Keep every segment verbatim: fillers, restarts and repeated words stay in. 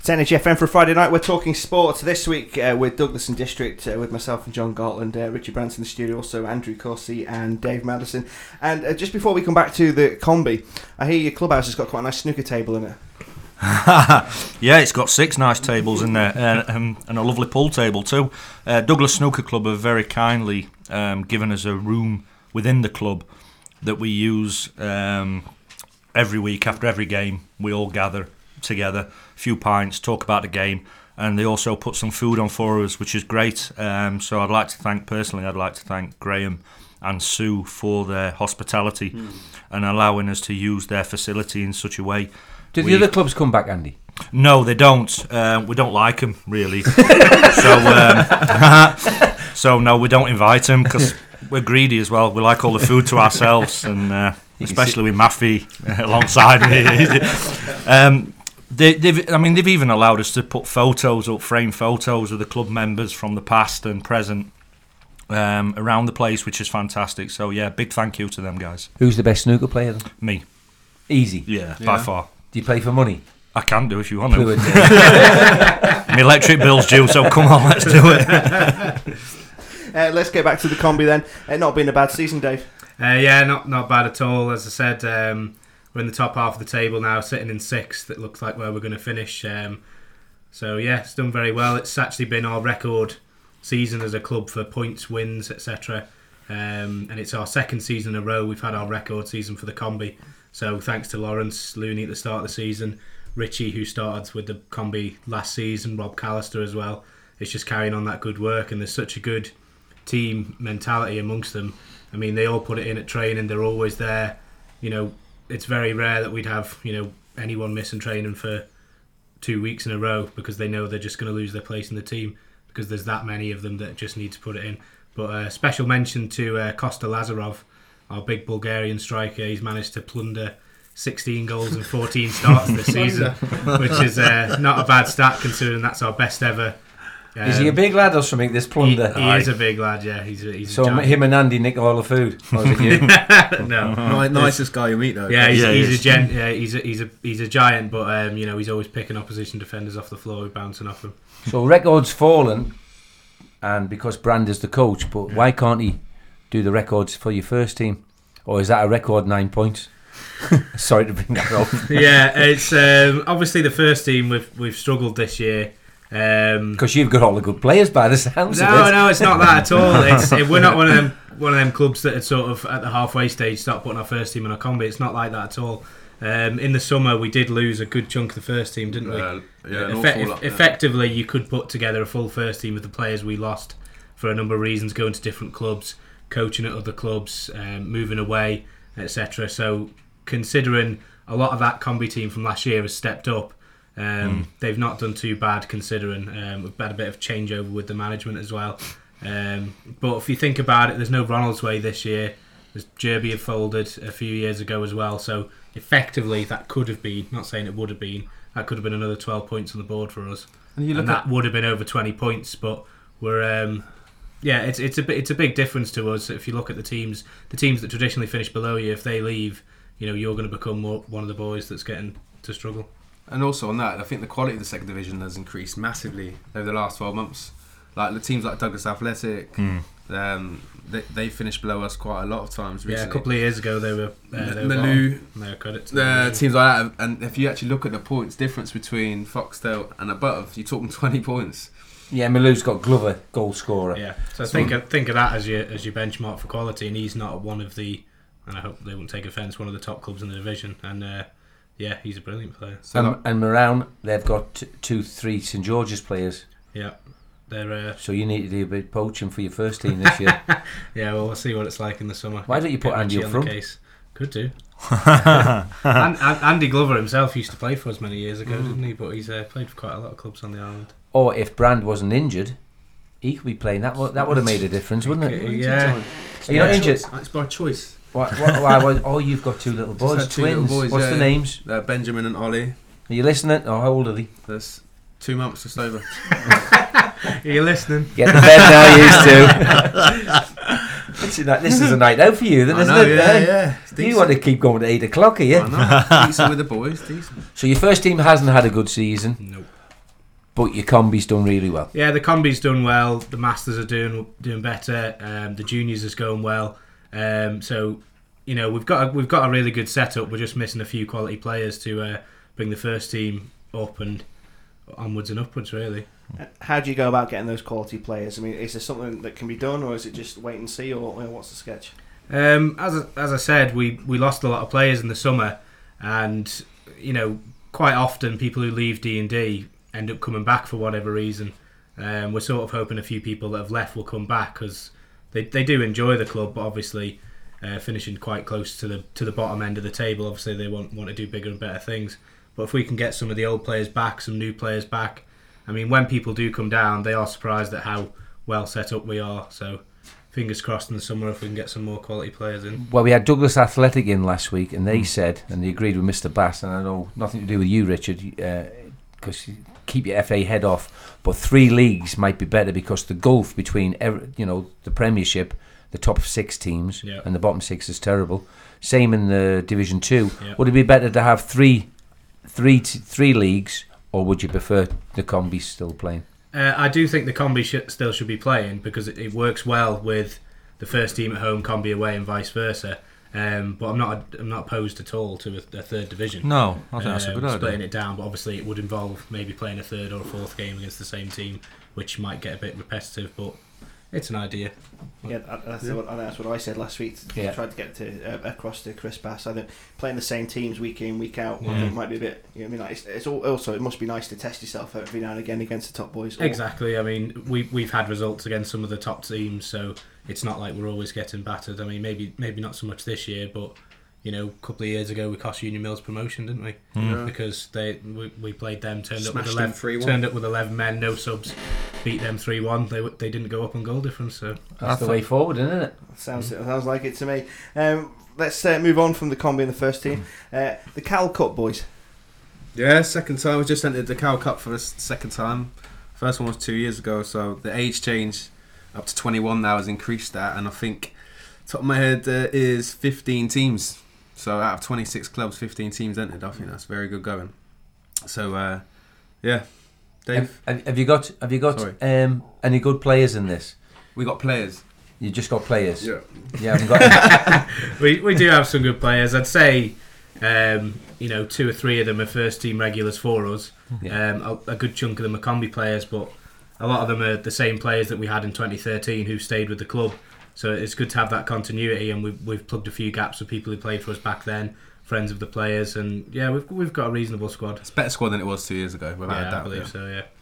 It's Energy F M for Friday night. We're talking sports this week uh, with Douglas and District, uh, with myself and John Gartland, uh, Richie Branson in the studio, also Andrew Corsi and Dave Madison. And uh, just before we come back to the combi, I hear your clubhouse has got quite a nice snooker table in it. Yeah, it's got six nice tables in there uh, um, and a lovely pool table too. Uh, Douglas Snooker Club have very kindly um, given us a room within the club that we use um, every week after every game. We all gather together, a few pints, talk about the game, and they also put some food on for us, which is great. Um, so I'd like to thank, personally, I'd like to thank Graham and Sue for their hospitality mm. and allowing us to use their facility in such a way. Do the we, other clubs come back, Andy? No, they don't. Uh, we don't like them, really. so, um, so no, we don't invite them because we're greedy as well. We like all the food to ourselves, and uh, especially with Maffey alongside me. um, They, they've, I mean, they've even allowed us to put photos up, frame photos of the club members from the past and present um, around the place, which is fantastic. So, yeah, big thank you to them guys. Who's the best snooker player then? Me. Easy? Yeah, yeah. by far. Do you play for money? I can do if you want to. My electric bill's due, so come on, let's do it. uh, let's get back to the combi then. Uh, not been a bad season, Dave. Uh, yeah, not not bad at all. As I said, um, we're in the top half of the table now, sitting in sixth. It looks like where we're going to finish. Um, so yeah, it's done very well. It's actually been our record season as a club for points, wins, et cetera. Um, and it's our second season in a row we've had our record season for the combi. So thanks to Lawrence Looney at the start of the season, Richie who started with the combi last season, Rob Callister as well. It's just carrying on that good work, and there's such a good team mentality amongst them. I mean, they all put it in at training. They're always there. You know, it's very rare that we'd have, you know, anyone missing training for two weeks in a row because they know they're just going to lose their place in the team because there's that many of them that just need to put it in. But uh, special mention to uh, Kosta Lazarov, our big Bulgarian striker. He's managed to plunder sixteen goals and fourteen starts this season, which is uh, not a bad stat considering that's our best ever. Um, is he a big lad or something, this plunder? He, he is a big lad, yeah. He's a, he's so a him and Andy nick all the food? Or is it you? No. No, nicest guy you meet though. Yeah, he's, yeah, he's he a gent. Yeah, he's a he's a he's a giant, but um, you know, he's always picking opposition defenders off the floor, bouncing off them. So records fallen, and because Brand is the coach, but yeah. why can't he do the records for your first team? Or is that a record nine points? Sorry to bring that up. Yeah, it's um, obviously the first team we've we've struggled this year. Because um, you've got all the good players by the sounds no, of it. No, no, it's not that at all. It's, it, we're not one of them one of them clubs that are sort of at the halfway stage start putting our first team in a combi. It's not like that at all. Um, in the summer, we did lose a good chunk of the first team, didn't we? Uh, yeah, an Effe- awful lot, e- effectively, you could put together a full first team with the players we lost for a number of reasons, going to different clubs, coaching at other clubs, um, moving away, et cetera. So, considering a lot of that combi team from last year has stepped up, um, mm. they've not done too bad considering. Um, we've had a bit of changeover with the management as well. Um, but if you think about it, there's no Ronaldsway this year. There's Jerby have folded a few years ago as well. So effectively, that could have been, not saying it would have been, that could have been another twelve points on the board for us. And, you look and that would have been over twenty points. But we're, um, yeah, it's it's a it's a big difference to us. If you look at the teams, the teams that traditionally finish below you, if they leave, you know, you're going to become more, one of the boys that's getting to struggle. And also on that, I think the quality of the second division has increased massively over the last twelve months. Like the teams like Douglas Athletic, mm. um, they, they finished below us quite a lot of times recently. Yeah, a couple of years ago they were uh, they were Malou, no credit to the teams like that. And if you actually look at the points difference between Foxtel and above, you're talking twenty points. Yeah, Malou's got Glover, goal scorer. Yeah, so think of, think of that as your as your benchmark for quality, and he's not one of the, and I hope they won't take offence, one of the top clubs in the division. And uh, yeah, he's a brilliant player. So um, and Moran, they've got t- two, three St George's players. Yeah. They're, uh, so you need to do a bit of poaching for your first team this year. Yeah, well, we'll see what it's like in the summer. Why don't you put Get Andy up front? Case. Could do. and, and Andy Glover himself used to play for us many years ago, mm. didn't he? But he's uh, played for quite a lot of clubs on the island. Or if Brand wasn't injured, he could be playing. That would, that would have made a difference, wouldn't it? Yeah. Are you not injured? It's by choice. Why, why, why, why, oh, you've got two little boys, two twins. Little boys, What's yeah. the names? Uh, Benjamin and Ollie. Are you listening? Oh, how old are they? There's two months just over. Are you listening? Get the bed now, used to. This is a night out for you, then, I isn't know, it? Yeah, yeah. You you want to keep going at eight o'clock, are you? I know. Decent with the boys, decent. So your first team hasn't had a good season. Nope. But your combi's done really well. Yeah, the combi's done well. The masters are doing doing better. Um, the juniors is going well. Um, so, you know, we've got a, we've got a really good setup. We're just missing a few quality players to uh, bring the first team up and onwards and upwards, really. How do you go about getting those quality players? I mean, is there something that can be done, or is it just wait and see, or you know, what's the sketch? Um, as as I said, we we lost a lot of players in the summer, and you know, quite often people who leave D and D end up coming back for whatever reason. Um, we're sort of hoping a few people that have left will come back because they they do enjoy the club, but obviously uh, finishing quite close to the to the bottom end of the table, obviously they want want to do bigger and better things. But if we can get some of the old players back, some new players back, I mean, when people do come down, they are surprised at how well set up we are. So fingers crossed in the summer if we can get some more quality players in. Well, we had Douglas Athletic in last week, and they said, and they agreed with Mister Bass, and I know nothing to do with you, Richard, because uh, you keep your F A head off, but three leagues might be better because the gulf between, every, you know, the Premiership, the top six teams, yeah. and the bottom six is terrible. Same in the Division Two. Yeah. Would it be better to have three, three, t- three leagues, or would you prefer the combis still playing? Uh, I do think the combi sh- still should be playing because it, it works well with the first team at home, combi away, and vice versa. Um, but I'm not I'm not opposed at all to a, a third division. No, I think that's a Um, good idea. Splitting it down, but obviously it would involve maybe playing a third or a fourth game against the same team, which might get a bit repetitive. But it's an idea. Yeah, that's, yeah. What, that's what I said last week. Yeah. I tried to get to uh, across to Chris Bass. I think playing the same teams week in, week out, Yeah. I think might be a bit. You know, I mean, like, it's, it's all, also it must be nice to test yourself every now and again against the top boys. Or, Exactly. I mean, we we've had results against some of the top teams, so it's not like we're always getting battered. I mean, maybe maybe not so much this year, but you know, a couple of years ago we cost Union Mills promotion, didn't we? Yeah. Because they we, we played them, turned up with Smashed them eleven, three one. turned up with eleven men, no subs, beat them three one. They w- they didn't go up on goal difference, so That's the way forward, isn't it? Sounds sounds like it to me. Um, let's uh, move on from the combi in the first team. Uh, the Cal Cup boys. Yeah, second time. We just entered the Cal Cup for the s- second time. First one was two years ago, so the age change up to twenty-one now has increased that, and I think top of my head uh, is fifteen teams. So out of twenty-six clubs, fifteen teams entered. I think that's very good going. So uh, yeah, Dave, Have, have, have you got Have you got Sorry. um, any good players in this? we got players. You just got players. Yeah. You haven't got. we we do have some good players. I'd say, um, you know, two or three of them are first team regulars for us. Yeah. Um, a, a good chunk of them are combi players, but a lot of them are the same players that we had in twenty thirteen who stayed with the club. So it's good to have that continuity, and we've we've plugged a few gaps with people who played for us back then, friends of the players, and yeah, we've we've got a reasonable squad. It's a better squad than it was two years ago, without Yeah, a doubt. I believe yeah. so. Yeah.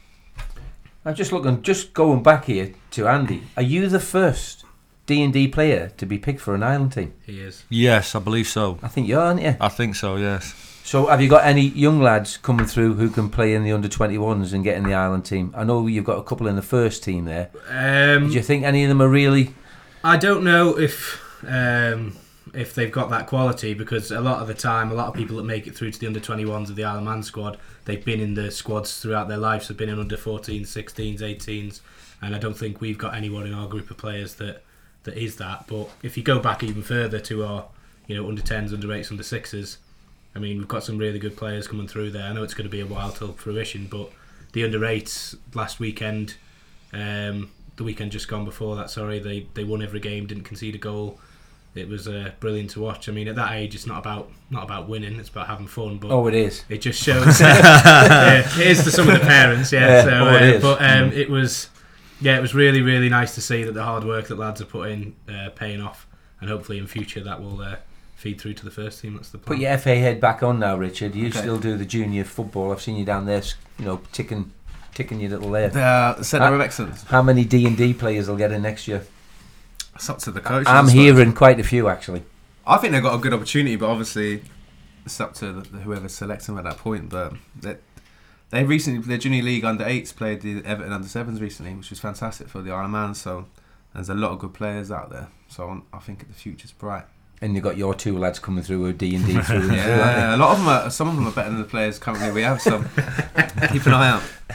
I'm just looking, just going back here to Andy. Are you the first D and D player to be picked for an Ireland team? He is. Yes, I believe so. I think you are, aren't you? I think so, yes. So have you got any young lads coming through who can play in the under twenty-ones and get in the Ireland team? I know you've got a couple in the first team there. Um, Do you think any of them are really... I don't know if um, if they've got that quality, because a lot of the time, a lot of people that make it through to the under twenty-ones of the Isle of Man squad, they've been in the squads throughout their lives. They've been in under fourteens, sixteens, eighteens, and I don't think we've got anyone in our group of players that, that is that. But if you go back even further to our, you know, under tens, under eights, under sixes, I mean, we've got some really good players coming through there. I know it's going to be a while till fruition, but the under eights last weekend. Um, The weekend just gone before that, sorry, they they won every game, didn't concede a goal. It was uh, brilliant to watch. I mean, at that age, it's not about not about winning; it's about having fun. But Oh, it is. it just shows. yeah, it is to some of the parents, yeah. Yeah, so, oh, it uh, is. but um, it was, yeah, it was really really nice to see that the hard work that lads have put in uh, paying off, and hopefully in future that will uh, feed through to the first team. That's the plan. Put your F A head back on now, Richard. You Okay. still do the junior football. I've seen you down there, you know, ticking, ticking your little there. The uh, centre Uh, of excellence. How many D and D players will get in next year? It's up to the coach. I'm hearing quite a few, actually. I think they've got a good opportunity, but obviously it's up to the, whoever selects them at that point. But they, they recently, their junior league under eights played the Everton under sevens recently, which was fantastic for the Isle of Man. So there's a lot of good players out there. So I think the future's bright. And you've got your two lads coming through with D and D through and through, Yeah, aren't a lot of them are. Some of them are better than the players currently we have. So keep an eye out. they?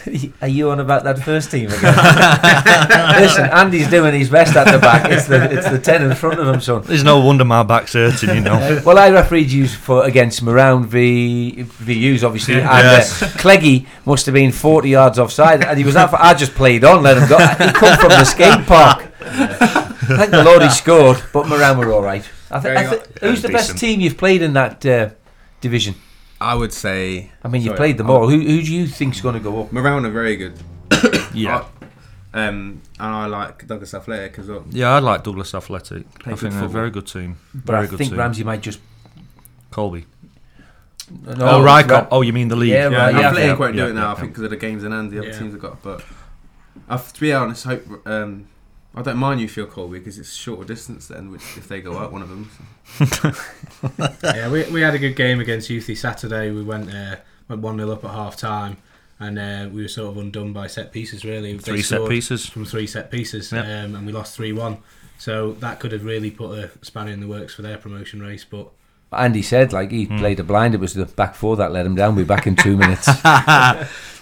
Are you on about that first team again? Listen, Andy's doing his best at the back. It's the it's the ten in front of him, son. There's no wonder my back's hurting, you know. Uh, well, I refereed you for against Moran v v Hughes, obviously, and Yes. uh, Cleggy must have been forty yards offside, and he was that. I just played on, let him go. He come from the skate park. Thank the Lord he scored, but Moran were all right. I th- I th- who's the best Decent. team you've played in that uh, division? I would say. I mean, you've sorry, played them I'll- all. Who, who do you think's going to go up? Moran are very good. Yeah. I- um, and I like Douglas Athletic as well. Yeah, I like Douglas Athletic. Play I good think they're a football. very good team. But Very I good think team. Ramsey might just. Colby. No, oh, right. Ra- Oh, you mean the league? Yeah, Yeah, right, yeah, Athletic yeah, won't do yeah, it now. yeah, I think because of the games in hand the other Yeah. teams have got. But I, to be honest, I hope um, I don't mind you feel Colby because it's shorter distance then. Which if they go out, one of them. So. Yeah, we we had a good game against Youthy Saturday. We went uh, went one nil up at half time, and uh, we were sort of undone by set pieces. Really, They Three set scored pieces. from three set pieces, Yep. um, and we lost three one. So that could have really put a spanner in the works for their promotion race. But Andy said, like, he Hmm. played a blind. It was the back four that let him down. We're back in two minutes.